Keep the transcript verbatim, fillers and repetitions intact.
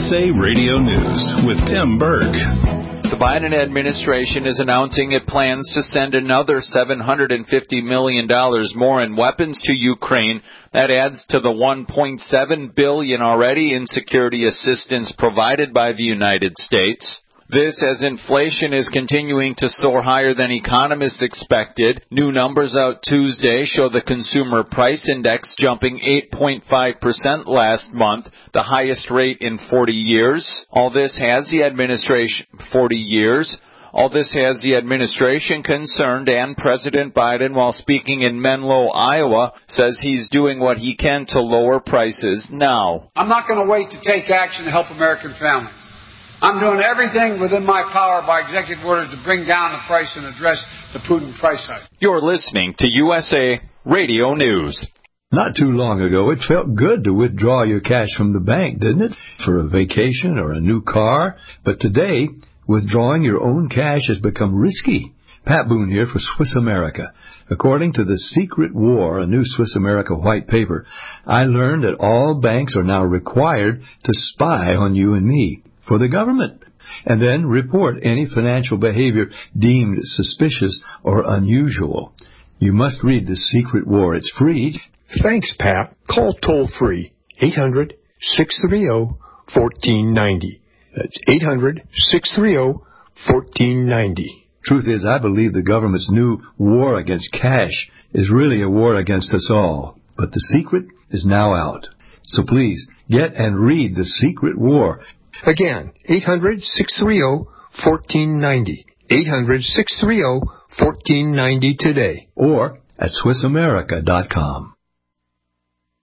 S A Radio News with Tim Berg. The Biden administration is announcing it plans to send another seven hundred fifty million dollars more in weapons to Ukraine. That adds to the one point seven billion dollars already in security assistance provided by the United States. This as inflation is continuing to soar higher than economists expected. New numbers out Tuesday show the Consumer Price Index jumping eight point five percent last month, the highest rate in forty years. All this has the administration forty years. All this has the administration concerned, and President Biden, while speaking in Menlo, Iowa, says he's doing what he can to lower prices now. I'm not going to wait to take action to help American families. I'm doing everything within my power by executive orders to bring down the price and address the Putin price hike. You're listening to U S A Radio News. Not too long ago, it felt good to withdraw your cash from the bank, didn't it? For a vacation or a new car. But today, withdrawing your own cash has become risky. Pat Boone here for Swiss America. According to The Secret War, a new Swiss America white paper, I learned that all banks are now required to spy on you and me for the government, and then report any financial behavior deemed suspicious or unusual. You must read The Secret War. It's free. Thanks, Pat. Call toll-free eight hundred, six three zero, one four nine zero. That's eight hundred, six three zero, one four nine zero. Truth is, I believe the government's new war against cash is really a war against us all. But the secret is now out. So please, get and read The Secret War. Again, eight hundred, six three zero, one four nine zero. eight hundred, six three zero, one four nine zero today. Or at Swiss America dot com.